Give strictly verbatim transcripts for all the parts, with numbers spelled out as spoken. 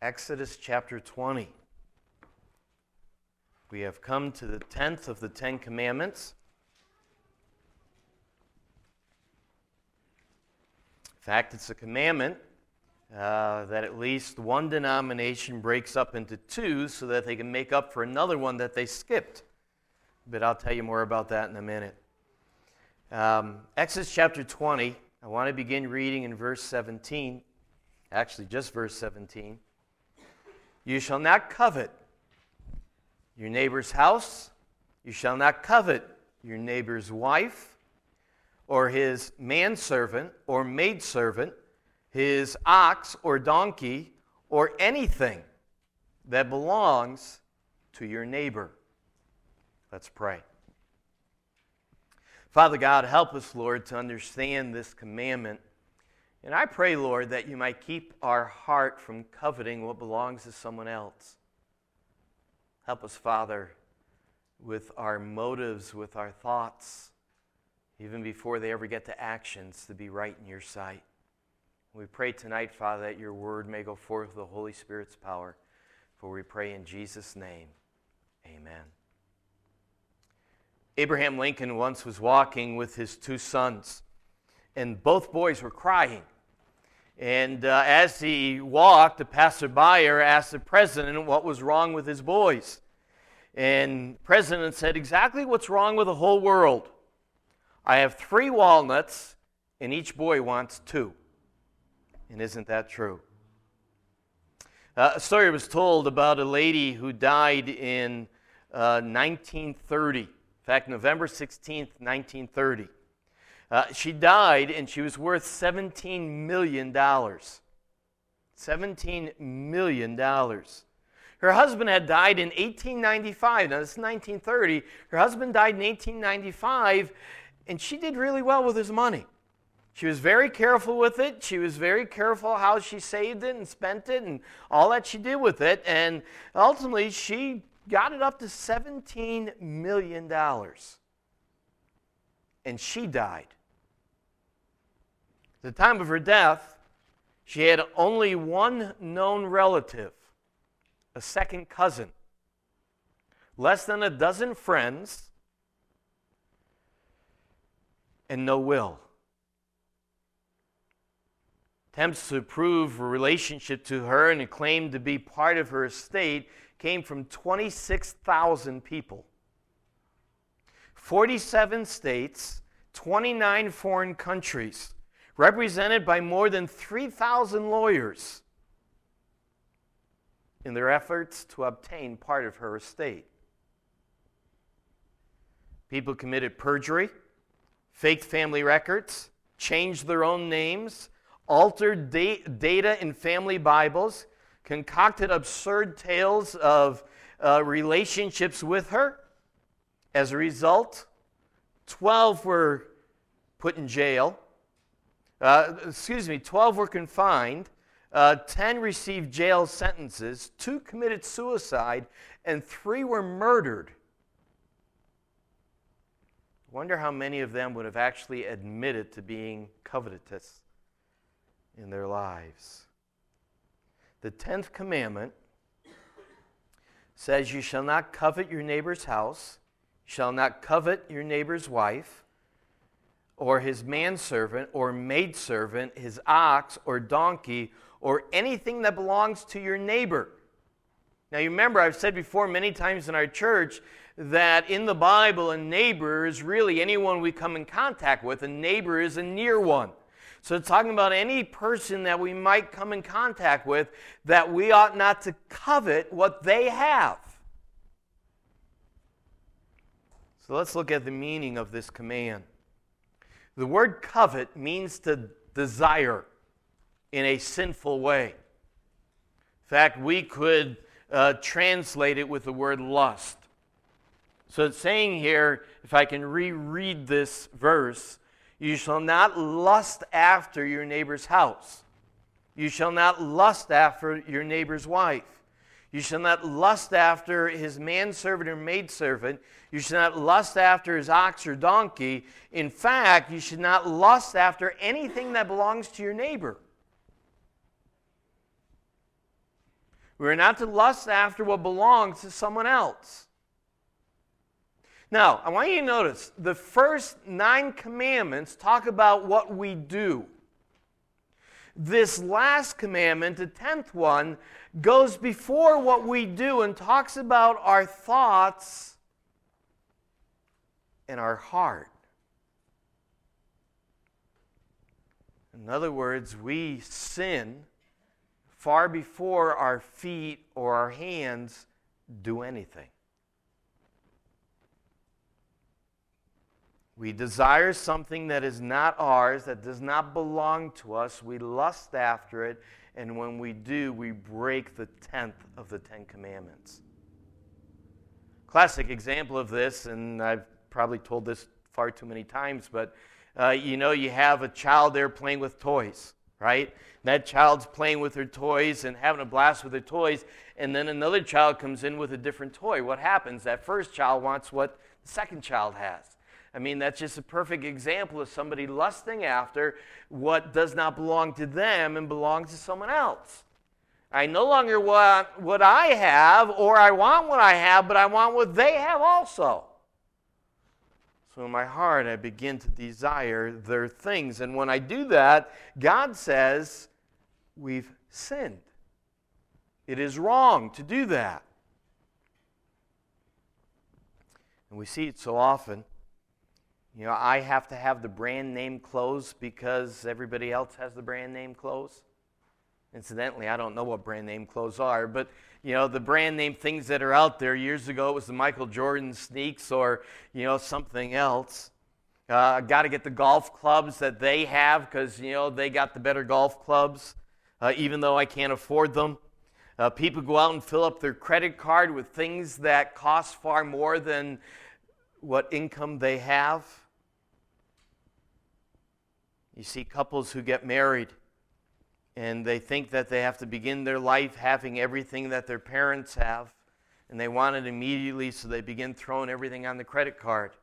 Exodus chapter twenty. We have come to the tenth of the Ten Commandments. In fact, it's a commandment uh, that at least one denomination breaks up into two so that they can make up for another one that they skipped. But I'll tell you more about that in a minute. Um, Exodus chapter twenty, I want to begin reading in verse seventeen. Actually, just verse seventeen. You shall not covet your neighbor's house. You shall not covet your neighbor's wife, or his manservant or maidservant, his ox or donkey, or anything that belongs to your neighbor. Let's pray. Father God, help us, Lord, to understand this commandment. And I pray, Lord, that you might keep our heart from coveting what belongs to someone else. Help us, Father, with our motives, with our thoughts, even before they ever get to actions, to be right in your sight. We pray tonight, Father, that your word may go forth with the Holy Spirit's power. For we pray in Jesus' name, amen. Abraham Lincoln once was walking with his two sons, and both boys were crying. And uh, as he walked, a passerby asked the president what was wrong with his boys. And the president said, exactly what's wrong with the whole world. I have three walnuts, and each boy wants two. And isn't that true? Uh, a story was told about a lady who died in uh, nineteen thirty. In fact, November sixteenth, nineteen thirty. Uh, she died, and she was worth seventeen million dollars. seventeen million dollars. Her husband had died in eighteen ninety-five. Now, this is nineteen thirty. Her husband died in eighteen ninety-five, and she did really well with his money. She was very careful with it. She was very careful how she saved it and spent it and all that she did with it. And ultimately, she got it up to seventeen million dollars. And she died. At the time of her death, she had only one known relative, a second cousin, less than a dozen friends, and no will. Attempts to prove a relationship to her and claim to be part of her estate came from twenty-six thousand people. forty-seven states, twenty-nine foreign countries, represented by more than three thousand lawyers in their efforts to obtain part of her estate. People committed perjury, faked family records, changed their own names, altered da- data in family Bibles, concocted absurd tales of uh, relationships with her. As a result, twelve were put in jail. Uh, excuse me, twelve were confined, uh, ten received jail sentences, two committed suicide, and three were murdered. I wonder how many of them would have actually admitted to being covetous in their lives. The tenth commandment says, you shall not covet your neighbor's house, you shall not covet your neighbor's wife, or his manservant or maidservant, his ox or donkey, or anything that belongs to your neighbor. Now you remember, I've said before many times in our church that in the Bible, a neighbor is really anyone we come in contact with. A neighbor is a near one. So it's talking about any person that we might come in contact with that we ought not to covet what they have. So let's look at the meaning of this command. The word covet means to desire in a sinful way. In fact, we could uh, translate it with the word lust. So it's saying here, if I can reread this verse, you shall not lust after your neighbor's house. You shall not lust after your neighbor's wife. You shall not lust after his manservant or maidservant. You shall not lust after his ox or donkey. In fact, you should not lust after anything that belongs to your neighbor. We're not to lust after what belongs to someone else. Now, I want you to notice the first nine commandments talk about what we do. This last commandment, the tenth one, goes before what we do and talks about our thoughts and our heart. In other words, we sin far before our feet or our hands do anything. We desire something that is not ours, that does not belong to us. We lust after it, and when we do, we break the tenth of the Ten Commandments. Classic example of this, and I've probably told this far too many times, but uh, you know, you have a child there playing with toys, right? That child's playing with their toys and having a blast with their toys, and then another child comes in with a different toy. What happens? That first child wants what the second child has. I mean, that's just a perfect example of somebody lusting after what does not belong to them and belongs to someone else. I no longer want what I have, or I want what I have, but I want what they have also. So in my heart, I begin to desire their things. And when I do that, God says, we've sinned. It is wrong to do that. And we see it so often. You know, I have to have the brand name clothes because everybody else has the brand name clothes. Incidentally, I don't know what brand name clothes are, but, you know, the brand name things that are out there, years ago it was the Michael Jordan sneaks or, you know, something else. Uh, I got to get the golf clubs that they have because, you know, they got the better golf clubs, uh, even though I can't afford them. Uh, people go out and fill up their credit card with things that cost far more than what income they have. You see couples who get married and they think that they have to begin their life having everything that their parents have, and they want it immediately, so they begin throwing everything on the credit card.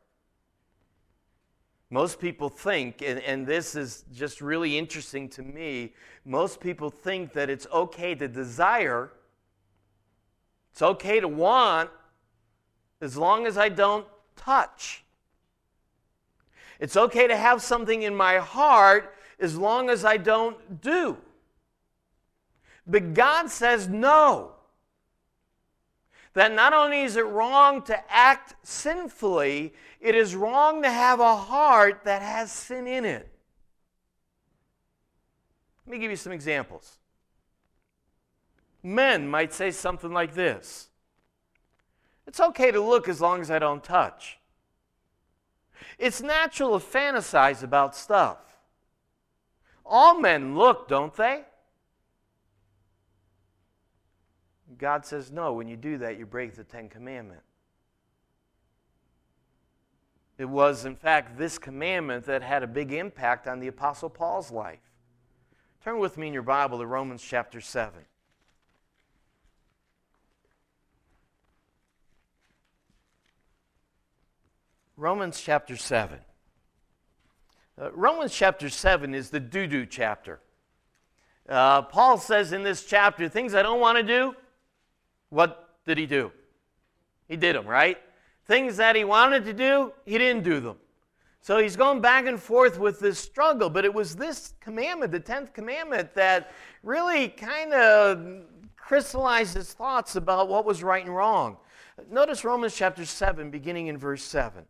Most people think, and, and this is just really interesting to me, most people think that it's okay to desire, it's okay to want, as long as I don't touch. It's okay to have something in my heart as long as I don't do. But God says no. That not only is it wrong to act sinfully, it is wrong to have a heart that has sin in it. Let me give you some examples. Men might say something like this: it's okay to look as long as I don't touch. It's natural to fantasize about stuff. All men look, don't they? God says, no, when you do that, you break the Ten Commandments. It was, in fact, this commandment that had a big impact on the Apostle Paul's life. Turn with me in your Bible to Romans chapter seven. Romans chapter seven. Uh, Romans chapter seven is the do-do chapter. Uh, Paul says in this chapter, things I don't want to do, what did he do? He did them, right? Things that he wanted to do, he didn't do them. So he's going back and forth with this struggle, but it was this commandment, the tenth commandment, that really kind of crystallized his thoughts about what was right and wrong. Notice Romans chapter seven, beginning in verse seven.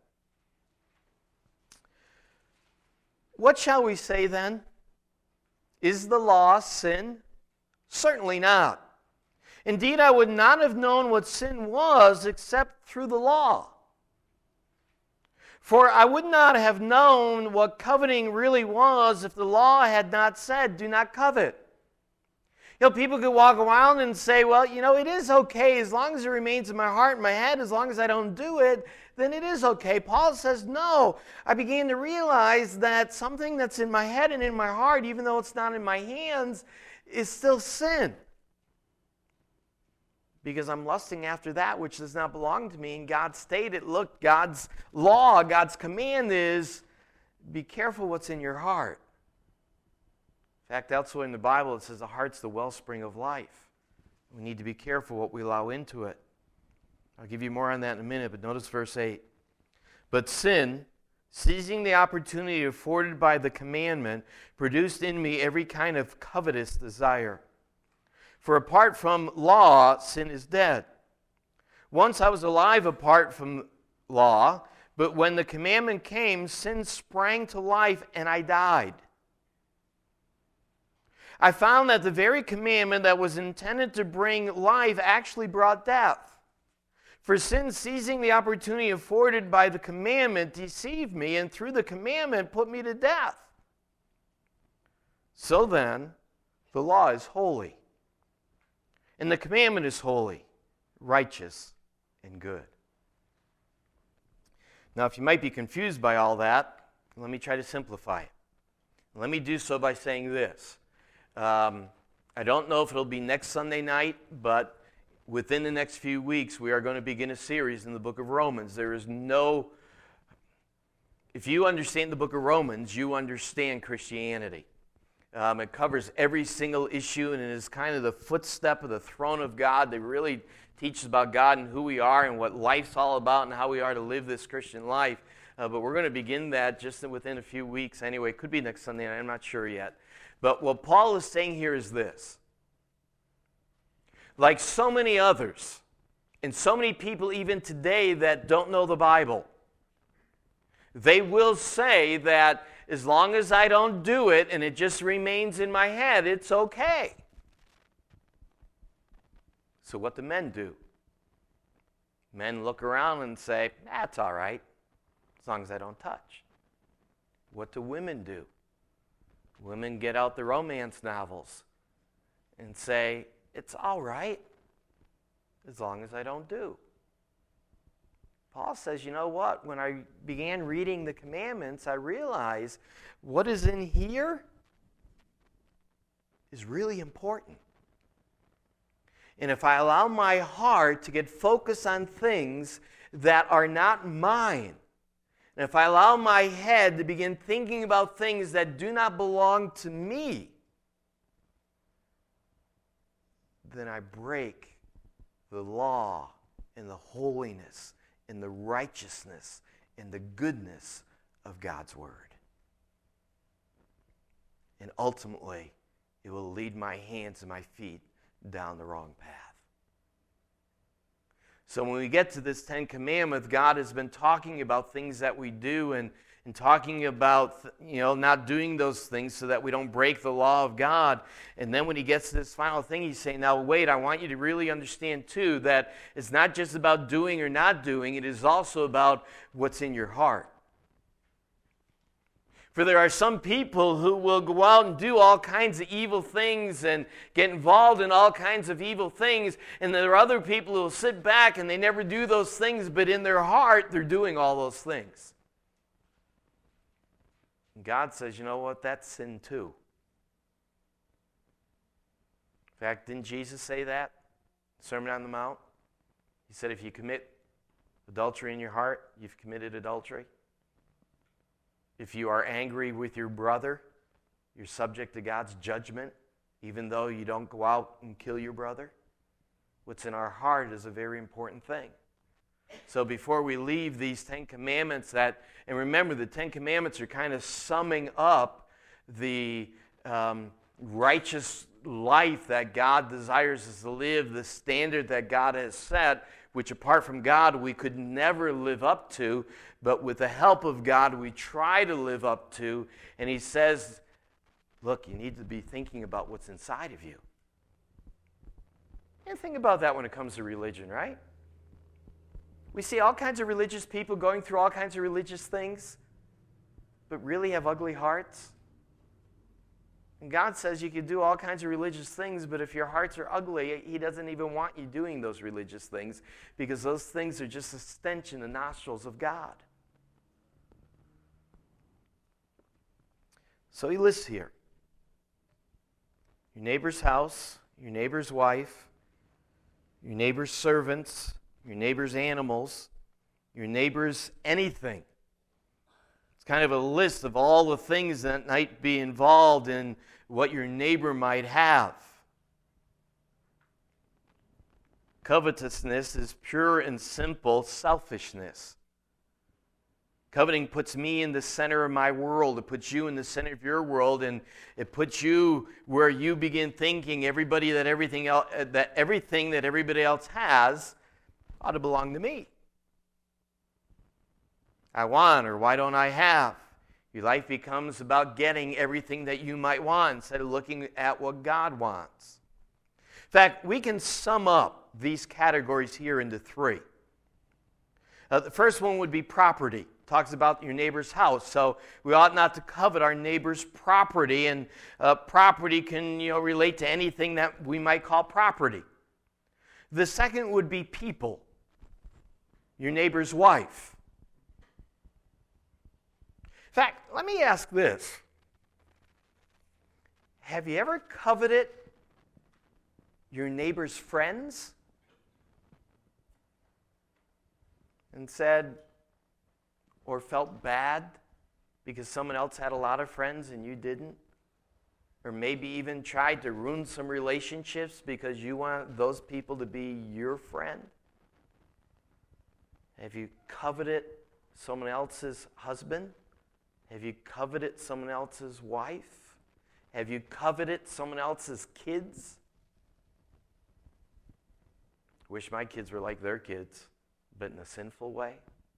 What shall we say then? Is the law sin? Certainly not. Indeed, I would not have known what sin was except through the law. For I would not have known what coveting really was if the law had not said, do not covet. You know, people could walk around and say, well, you know, it is okay as long as it remains in my heart and my head, as long as I don't do it, then it is okay. Paul says, no. I began to realize that something that's in my head and in my heart, even though it's not in my hands, is still sin. Because I'm lusting after that which does not belong to me. And God stated, look, God's law, God's command is, be careful what's in your heart. In fact, elsewhere in the Bible it says the heart's the wellspring of life. We need to be careful what we allow into it. I'll give you more on that in a minute, but notice verse eight. But sin, seizing the opportunity afforded by the commandment, produced in me every kind of covetous desire. For apart from law, sin is dead. Once I was alive apart from law, but when the commandment came, sin sprang to life and I died. I found that the very commandment that was intended to bring life actually brought death. For sin, seizing the opportunity afforded by the commandment, deceived me, and through the commandment put me to death. So then, the law is holy, and the commandment is holy, righteous, and good. Now, if you might be confused by all that, let me try to simplify it. Let me do so by saying this. Um, I don't know if it'll be next Sunday night, but within the next few weeks, we are going to begin a series in the book of Romans. There is no... If you understand the book of Romans, you understand Christianity. Um, it covers every single issue, and it is kind of the footstep of the throne of God that really teaches about God and who we are and what life's all about and how we are to live this Christian life. Uh, but we're going to begin that just within a few weeks anyway. It could be next Sunday night. I'm not sure yet. But what Paul is saying here is this. Like so many others, and so many people even today that don't know the Bible, they will say that as long as I don't do it and it just remains in my head, it's okay. So what do men do? Men look around and say, that's all right, as long as I don't touch. What do women do? Women get out the romance novels and say, it's all right, as long as I don't do. Paul says, you know what? When I began reading the commandments, I realized what is in here is really important. And if I allow my heart to get focused on things that are not mine, and if I allow my head to begin thinking about things that do not belong to me, then I break the law and the holiness and the righteousness and the goodness of God's Word. And ultimately, it will lead my hands and my feet down the wrong path. So when we get to this Ten Commandments, God has been talking about things that we do and, and talking about, you know, not doing those things so that we don't break the law of God. And then when he gets to this final thing, he's saying, now wait, I want you to really understand too that it's not just about doing or not doing, it is also about what's in your heart. For there are some people who will go out and do all kinds of evil things and get involved in all kinds of evil things. And there are other people who will sit back and they never do those things, but in their heart, they're doing all those things. And God says, you know what? That's sin too. In fact, didn't Jesus say that? Sermon on the Mount? He said, if you commit adultery in your heart, you've committed adultery. If you are angry with your brother, you're subject to God's judgment, even though you don't go out and kill your brother. What's in our heart is a very important thing. So before we leave these Ten Commandments, that, and remember the Ten Commandments are kind of summing up the um, righteous life that God desires us to live, the standard that God has set, which apart from God we could never live up to, but with the help of God we try to live up to. And he says, look, you need to be thinking about what's inside of you. And think about that when it comes to religion, right? We see all kinds of religious people going through all kinds of religious things, but really have ugly hearts. And God says you can do all kinds of religious things, but if your hearts are ugly, he doesn't even want you doing those religious things because those things are just a stench in the nostrils of God. So he lists here. Your neighbor's house, your neighbor's wife, your neighbor's servants, your neighbor's animals, your neighbor's anything. It's kind of a list of all the things that might be involved in what your neighbor might have. Covetousness is pure and simple selfishness. Coveting puts me in the center of my world. It puts you in the center of your world, and it puts you where you begin thinking everybody that everything else, that everything that everybody else has ought to belong to me. I want, or why don't I have? Your life becomes about getting everything that you might want instead of looking at what God wants. In fact, we can sum up these categories here into three. Uh, the first one would be property. Talks about your neighbor's house. So we ought not to covet our neighbor's property, and uh, property can, you know, relate to anything that we might call property. The second would be people. Your neighbor's wife. In fact, let me ask this. Have you ever coveted your neighbor's friends and said, or felt bad because someone else had a lot of friends and you didn't? Or maybe even tried to ruin some relationships because you want those people to be your friend? Have you coveted someone else's husband? Have you coveted someone else's wife? Have you coveted someone else's kids? Wish my kids were like their kids, but in a sinful way.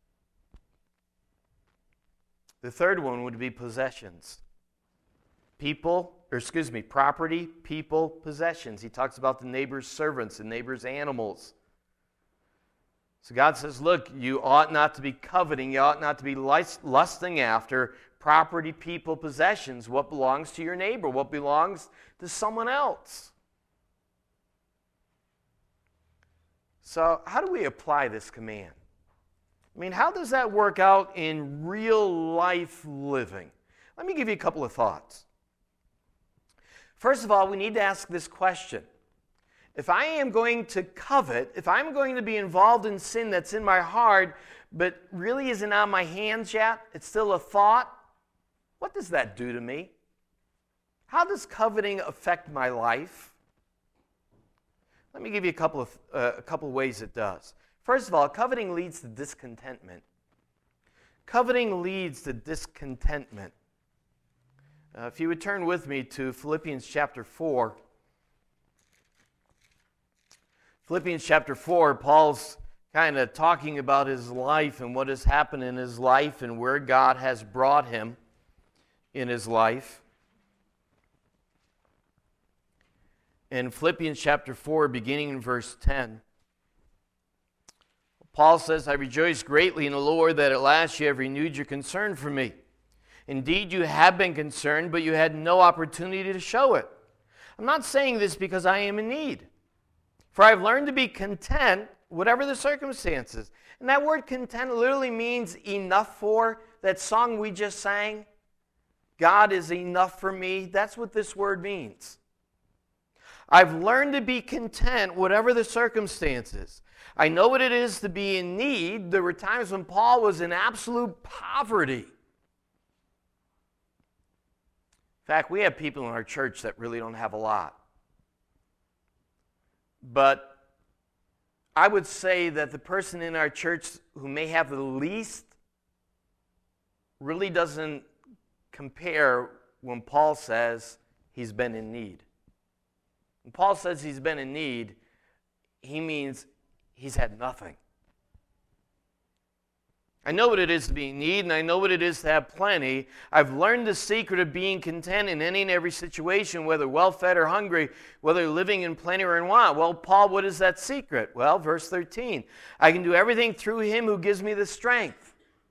The third one would be possessions. People, or excuse me, property, people, possessions. He talks about the neighbor's servants, the neighbor's animals. So God says, look, you ought not to be coveting, you ought not to be lusting after property, people, possessions. What belongs to your neighbor? What belongs to someone else? So how do we apply this command? I mean, how does that work out in real life living? Let me give you a couple of thoughts. First of all, we need to ask this question. If I am going to covet, if I'm going to be involved in sin that's in my heart, but really isn't on my hands yet, it's still a thought, what does that do to me? How does coveting affect my life? Let me give you a couple of, uh, a couple of ways it does. First of all, coveting leads to discontentment. Coveting leads to discontentment. Uh, if you would turn with me to Philippians chapter four. Philippians chapter four, Paul's kind of talking about his life and what has happened in his life and where God has brought him in his life. In Philippians chapter four, beginning in verse ten, Paul says, I rejoice greatly in the Lord that at last you have renewed your concern for me. Indeed, you have been concerned, but you had no opportunity to show it. I'm not saying this because I am in need, for I've learned to be content, whatever the circumstances. And that word content literally means enough for. That song we just sang, God is enough for me. That's what this word means. I've learned to be content, whatever the circumstances. I know what it is to be in need. There were times when Paul was in absolute poverty. In fact, we have people in our church that really don't have a lot. But I would say that the person in our church who may have the least really doesn't compare when Paul says he's been in need. When Paul says he's been in need, he means he's had nothing. I know what it is to be in need, and I know what it is to have plenty. I've learned the secret of being content in any and every situation, whether well-fed or hungry, whether living in plenty or in want. Well, Paul, what is that secret? Well, verse thirteen, I can do everything through him who gives me the strength.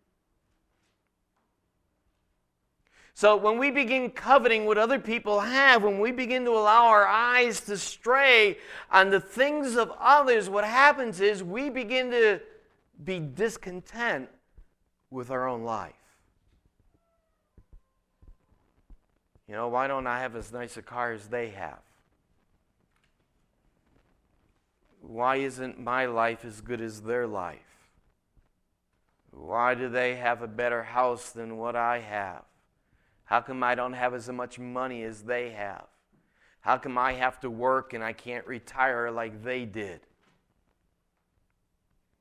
So when we begin coveting what other people have, when we begin to allow our eyes to stray on the things of others, what happens is we begin to be discontent with our own life. You know, why don't I have as nice a car as they have? Why isn't my life as good as their life? Why do they have a better house than what I have? How come I don't have as much money as they have? How come I have to work and I can't retire like they did?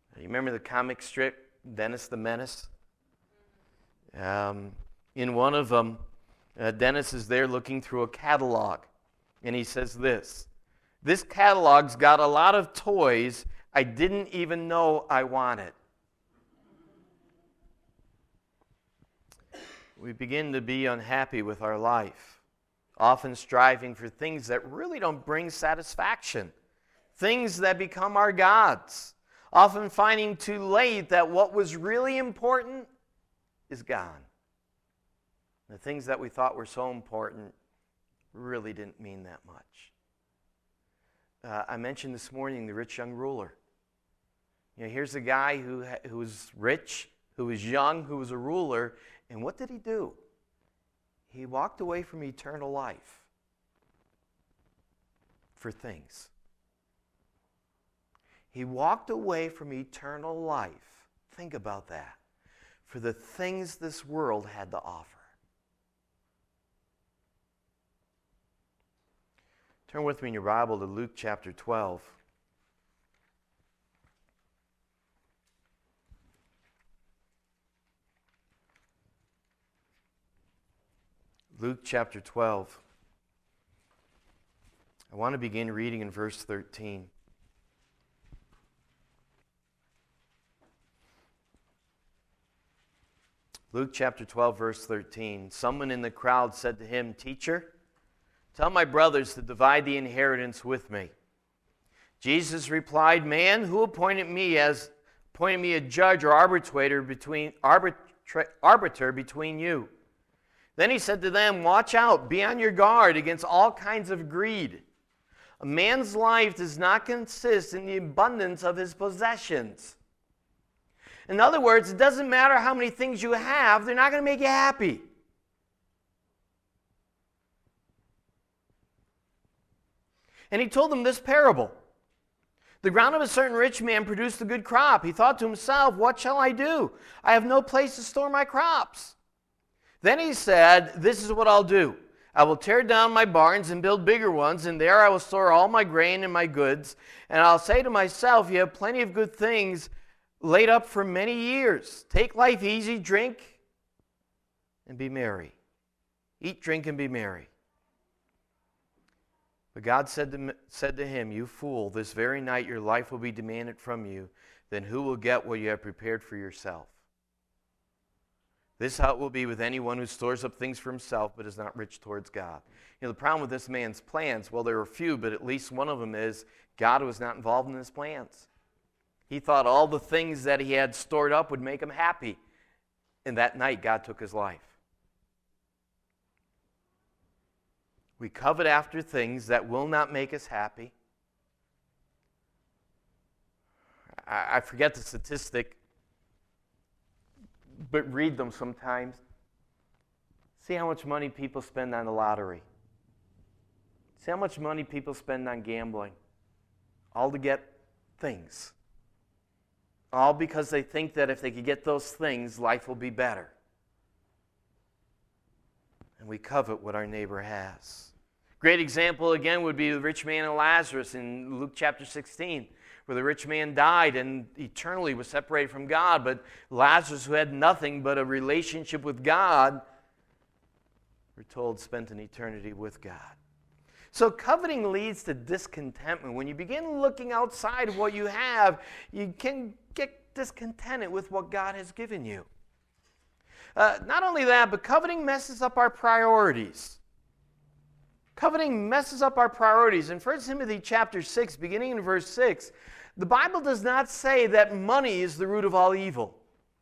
You remember the comic strip, Dennis the Menace? Um, in one of them, uh, Dennis is there looking through a catalog, and he says this, "This catalog's got a lot of toys I didn't even know I wanted." We begin to be unhappy with our life, often striving for things that really don't bring satisfaction, things that become our gods, often finding too late that what was really important is gone. The things that we thought were so important really didn't mean that much. Uh, I mentioned this morning the rich young ruler. You know, here's a guy who ha- who was rich, who was young, who was a ruler, and what did he do? He walked away from eternal life for things. He walked away from eternal life. Think about that. For the things this world had to offer. Turn with me in your Bible to Luke chapter twelve. Luke chapter twelve. I want to begin reading in verse thirteen. Luke chapter twelve, verse thirteen. Someone in the crowd said to him, "Teacher, tell my brothers to divide the inheritance with me." Jesus replied, "Man, who appointed me as appointed me a judge or arbitrator between arbitra, arbiter between you?" Then he said to them, "Watch out, be on your guard against all kinds of greed. A man's life does not consist in the abundance of his possessions." In other words, it doesn't matter how many things you have, they're not going to make you happy. And he told them this parable. The ground of a certain rich man produced a good crop. He thought to himself, "What shall I do? I have no place to store my crops." Then he said, "This is what I'll do. I will tear down my barns and build bigger ones, and there I will store all my grain and my goods. And I'll say to myself, you have plenty of good things laid up for many years. Take life easy, drink, and be merry. Eat, drink, and be merry." But God said to, said to him, "You fool, this very night your life will be demanded from you. Then who will get what you have prepared for yourself? This how it will be with anyone who stores up things for himself but is not rich towards God." You know, the problem with this man's plans, well, there were a few, but at least one of them is God was not involved in his plans. He thought all the things that he had stored up would make him happy. And that night, God took his life. We covet after things that will not make us happy. I, I forget the statistic, but read them sometimes. See how much money people spend on the lottery. See how much money people spend on gambling. All to get things. All because they think that if they could get those things, life will be better. And we covet what our neighbor has. Great example, again, would be the rich man and Lazarus in Luke chapter sixteen, where the rich man died and eternally was separated from God, but Lazarus, who had nothing but a relationship with God, we're told spent an eternity with God. So coveting leads to discontentment. When you begin looking outside of what you have, you can get discontented with what God has given you. Uh, not only that, but coveting messes up our priorities. Coveting messes up our priorities. In First Timothy chapter six, beginning in verse six, the Bible does not say that money is the root of all evil.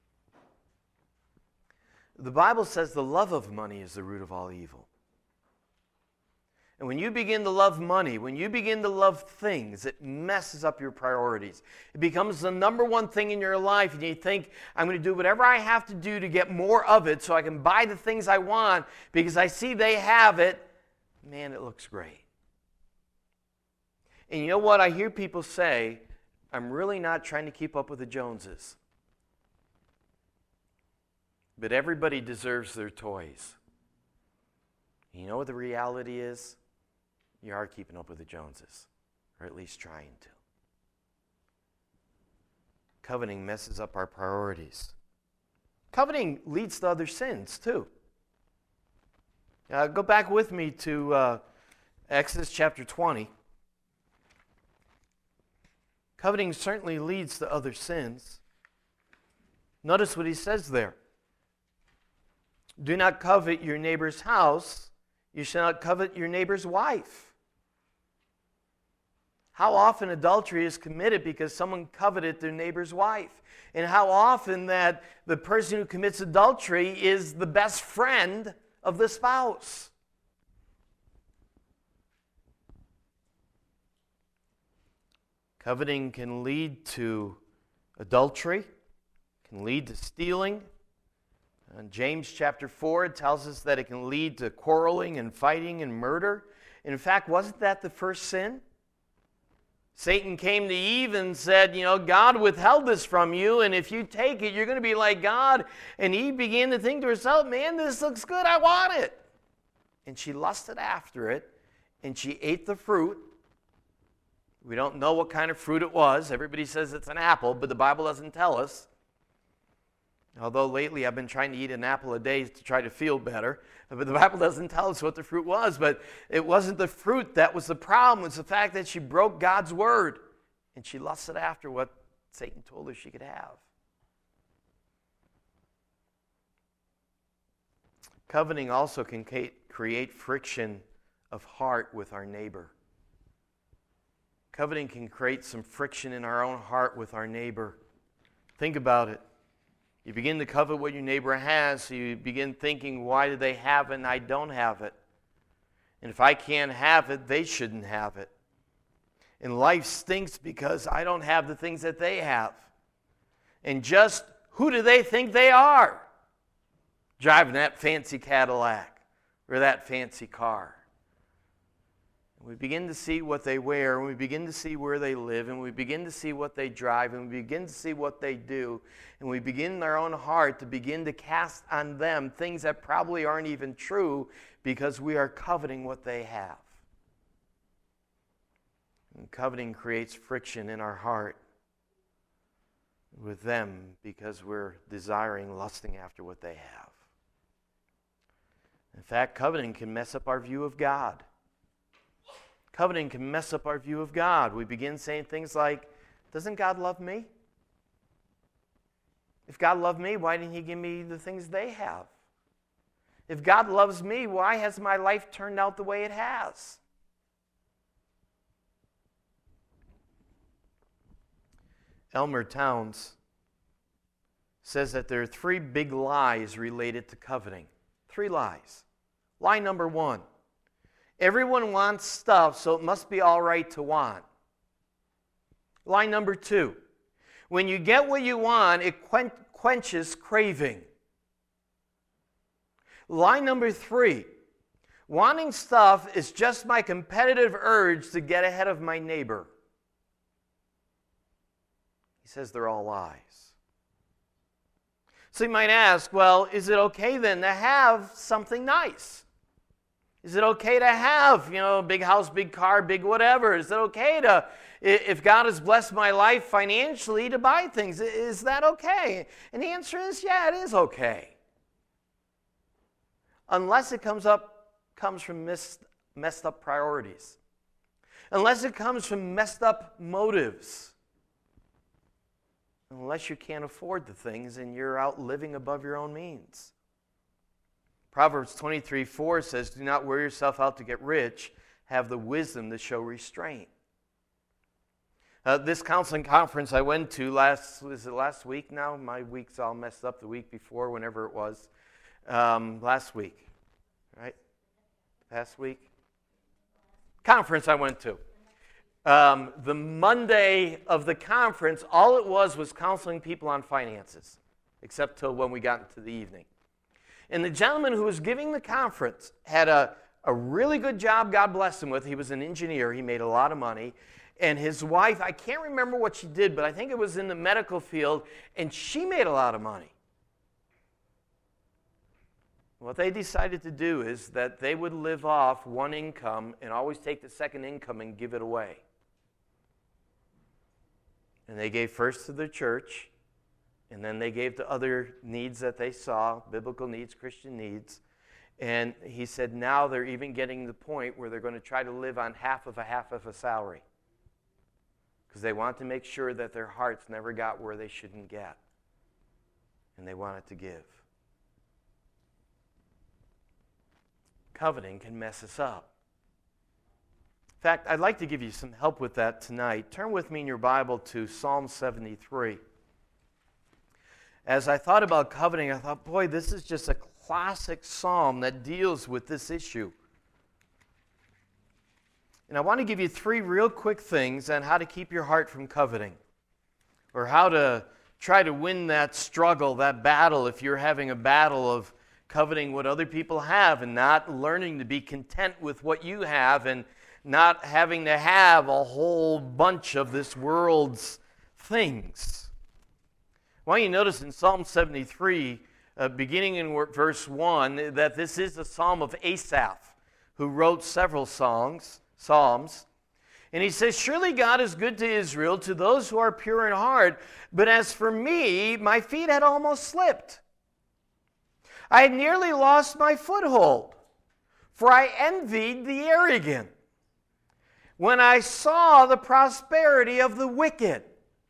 The Bible says the love of money is the root of all evil. And when you begin to love money, when you begin to love things, it messes up your priorities. It becomes the number one thing in your life, and you think, I'm going to do whatever I have to do to get more of it so I can buy the things I want because I see they have it. Man, it looks great. And you know what? I hear people say, I'm really not trying to keep up with the Joneses. But everybody deserves their toys. You know what the reality is? You are keeping up with the Joneses, or at least trying to. coveting messes up our priorities. Coveting leads to other sins, too. Uh, go back with me to uh, Exodus chapter twenty. Coveting certainly leads to other sins. Notice what he says there. Do not covet your neighbor's house. You shall not covet your neighbor's wife. How often adultery is committed because someone coveted their neighbor's wife. And how often that the person who commits adultery is the best friend of the spouse. Coveting can lead to adultery, can lead to stealing. In James chapter four, it tells us that it can lead to quarreling and fighting and murder. In fact, wasn't that the first sin? Satan came to Eve and said, you know, God withheld this from you, and if you take it, you're going to be like God. And Eve began to think to herself, man, this looks good, I want it. And she lusted after it, and she ate the fruit. We don't know what kind of fruit it was. Everybody says it's an apple, but the Bible doesn't tell us. Although lately I've been trying to eat an apple a day to try to feel better. But the Bible doesn't tell us what the fruit was. But it wasn't the fruit that was the problem. It's the fact that she broke God's word. And she lusted after what Satan told her she could have. Coveting also can create friction of heart with our neighbor. Coveting can create some friction in our own heart with our neighbor. Think about it. You begin to covet what your neighbor has, so you begin thinking, why do they have it and I don't have it? And if I can't have it, they shouldn't have it. And life stinks because I don't have the things that they have. And just who do they think they are? Driving that fancy Cadillac or that fancy car. We begin to see what they wear, and we begin to see where they live, and we begin to see what they drive, and we begin to see what they do, and we begin in our own heart to begin to cast on them things that probably aren't even true because we are coveting what they have. And coveting creates friction in our heart with them because we're desiring, lusting after what they have. In fact, coveting can mess up our view of God. Coveting can mess up our view of God. We begin saying things like, doesn't God love me? If God loved me, why didn't He give me the things they have? If God loves me, why has my life turned out the way it has? Elmer Towns says that there are three big lies related to coveting. Three lies. Lie number one. Everyone wants stuff, so it must be all right to want. Lie number two. When you get what you want, it quenches craving. Lie number three. Wanting stuff is just my competitive urge to get ahead of my neighbor. He says they're all lies. So you might ask, well, is it okay then to have something nice? Is it okay to have, you know, big house, big car, big whatever? Is it okay to, if God has blessed my life financially, to buy things? Is that okay? And the answer is, yeah, it is okay. Unless it comes up, comes from missed, messed up priorities. Unless it comes from messed up motives. Unless you can't afford the things and you're out living above your own means. Proverbs twenty-three four says, do not wear yourself out to get rich. Have the wisdom to show restraint. Uh, this counseling conference I went to last, was it last week now? My week's all messed up the week before, whenever it was. Um, last week, right? Past week? Conference I went to. Um, the Monday of the conference, all it was was counseling people on finances, except till when we got into the evening. And the gentleman who was giving the conference had a, a really good job God blessed him with. He was an engineer. He made a lot of money. And his wife, I can't remember what she did, but I think it was in the medical field, and she made a lot of money. What they decided to do is that they would live off one income and always take the second income and give it away. And they gave first to the church, and then they gave to other needs that they saw, biblical needs, Christian needs. And he said now they're even getting to the point where they're going to try to live on half of a half of a salary, because they want to make sure that their hearts never got where they shouldn't get. And they wanted to give. Coveting can mess us up. In fact, I'd like to give you some help with that tonight. Turn with me in your Bible to Psalm seventy-three. As I thought about coveting, I thought, boy, this is just a classic psalm that deals with this issue. And I want to give you three real quick things on how to keep your heart from coveting, or how to try to win that struggle, that battle, if you're having a battle of coveting what other people have and not learning to be content with what you have and not having to have a whole bunch of this world's things. I want you to notice in Psalm seventy-three, uh, beginning in verse one, that this is a psalm of Asaph, who wrote several songs, psalms. And he says, surely God is good to Israel, to those who are pure in heart. But as for me, my feet had almost slipped. I had nearly lost my foothold, for I envied the arrogant when I saw the prosperity of the wicked.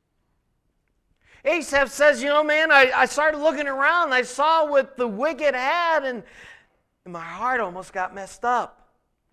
Asaph says, you know, man, I, I started looking around, and I saw what the wicked had, and, and my heart almost got messed up.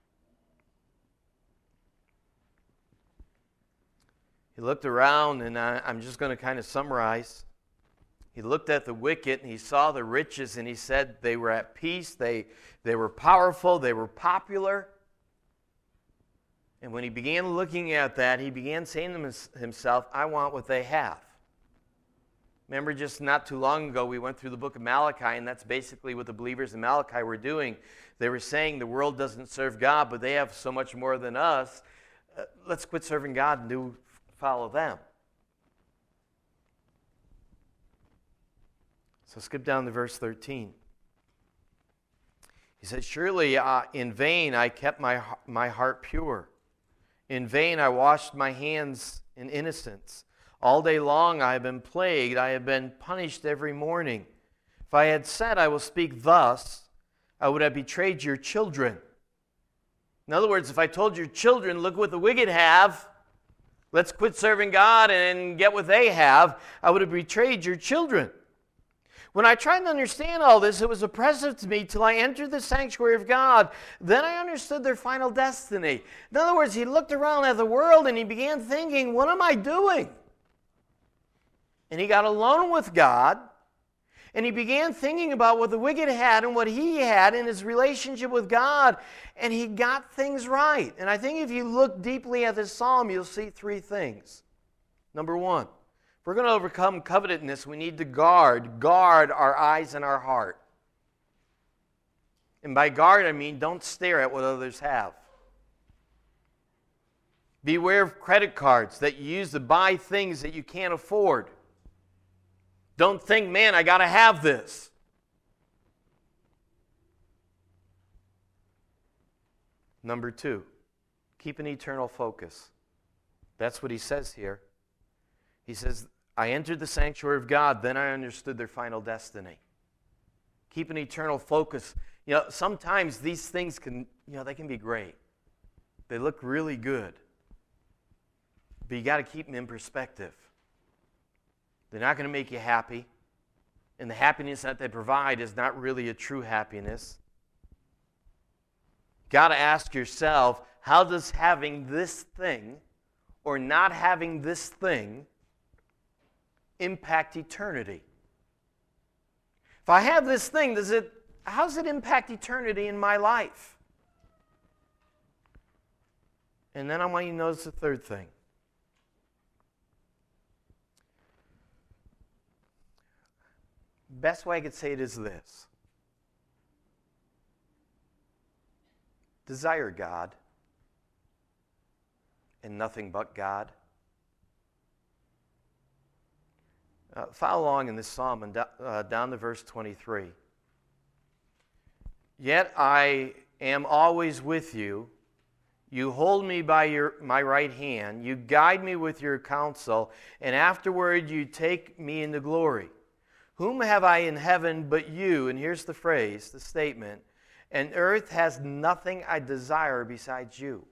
He looked around, and I, I'm just going to kind of summarize. He looked at the wicked, and he saw the riches, and he said they were at peace, they, they were powerful, they were popular. And when he began looking at that, he began saying to himself, I want what they have. Remember, just not too long ago, we went through the book of Malachi, and that's basically what the believers in Malachi were doing. They were saying the world doesn't serve God, but they have so much more than us. Uh, let's quit serving God and do follow them. So skip down to verse thirteen. He said, surely uh, in vain I kept my, my heart pure. In vain I washed my hands in innocence. All day long I have been plagued, I have been punished every morning. If I had said I will speak thus, I would have betrayed your children. In other words, if I told your children, look what the wicked have, let's quit serving God and get what they have, I would have betrayed your children. When I tried to understand all this, it was oppressive to me till I entered the sanctuary of God. Then I understood their final destiny. In other words, he looked around at the world and he began thinking, what am I doing? And he got alone with God, and he began thinking about what the wicked had and what he had in his relationship with God, and he got things right. And I think if you look deeply at this psalm, you'll see three things. Number one, if we're going to overcome covetousness, we need to guard, guard our eyes and our heart. And by guard, I mean don't stare at what others have. Beware of credit cards that you use to buy things that you can't afford. Don't think, man, I got to have this. Number two, keep an eternal focus. That's what he says here. He says, I entered the sanctuary of God, then I understood their final destiny. Keep an eternal focus. You know, sometimes these things can, you know, they can be great. They look really good. But you got to keep them in perspective. They're not going to make you happy. And the happiness that they provide is not really a true happiness. You've got to ask yourself, how does having this thing or not having this thing impact eternity? If I have this thing, does it, how does it impact eternity in my life? And then I want you to notice the third thing. Best way I could say it is this. Desire God and nothing but God. Uh, follow along in this psalm and do, uh, down to verse twenty-three. Yet I am always with you. You hold me by your, my right hand. You guide me with your counsel, and afterward you take me into glory. Whom have I in heaven but you? And here's the phrase, the statement. And earth has nothing I desire besides you.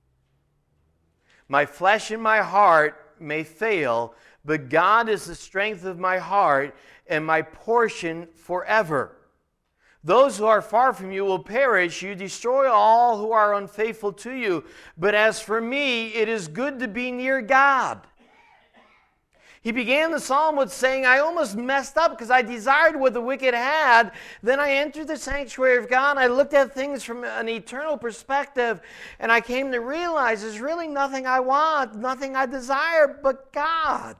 My flesh and my heart may fail, but God is the strength of my heart and my portion forever. Those who are far from you will perish. You destroy all who are unfaithful to you. But as for me, it is good to be near God. He began the psalm with saying, I almost messed up because I desired what the wicked had. Then I entered the sanctuary of God. And I looked at things from an eternal perspective. And I came to realize there's really nothing I want, nothing I desire but God.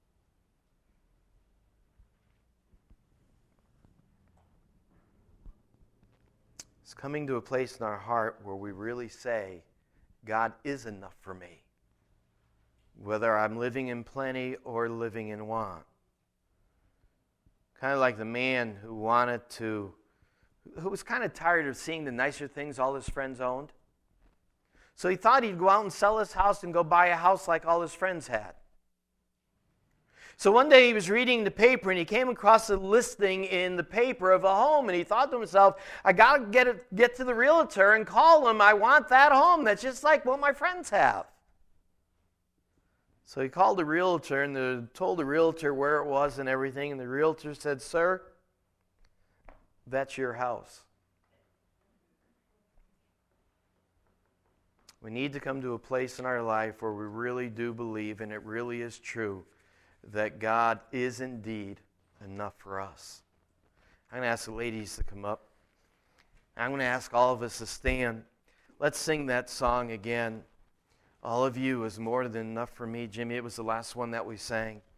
It's coming to a place in our heart where we really say, God is enough for me, whether I'm living in plenty or living in want. Kind of like the man who wanted to, who was kind of tired of seeing the nicer things all his friends owned. So he thought he'd go out and sell his house and go buy a house like all his friends had. So one day he was reading the paper and he came across a listing in the paper of a home, and he thought to himself, I got to get it, get to the realtor and call him. I want that home that's just like what my friends have. So he called the realtor and the, told the realtor where it was and everything, and the realtor said, Sir, that's your house. We need to come to a place in our life where we really do believe, and it really is true, that God is indeed enough for us. I'm going to ask the ladies to come up. I'm going to ask all of us to stand. Let's sing that song again. All of you is more than enough for me. Jimmy, it was the last one that we sang.